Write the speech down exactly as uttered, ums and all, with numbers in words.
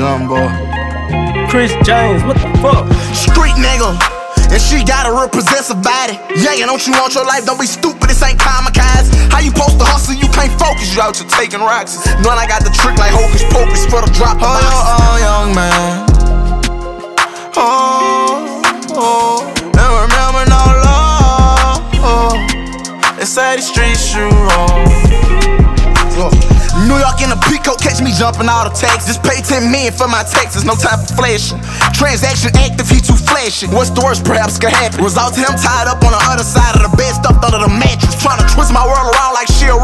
something, boy. Chris James, what the fuck? Street nigga, and she got a real possessive body. Yeah, don't you want your life? Don't be stupid, this ain't kamikaze. How you supposed to hustle? You can't focus, you out here taking rocks. Knowing I got the trick like hocus pocus for the drop. Oh, oh, young man. Oh, oh, never remember no love. Oh, they say the streets you wrong. Oh. New York in a peacoat, catch me jumping all the taxes. Pay ten million for my taxes, no time for flashing. Transaction active, he too flashy. What's the worst perhaps could happen? Result to him tied up on the other side of the bed, stuffed under the mattress. Trying to twist my world around like she a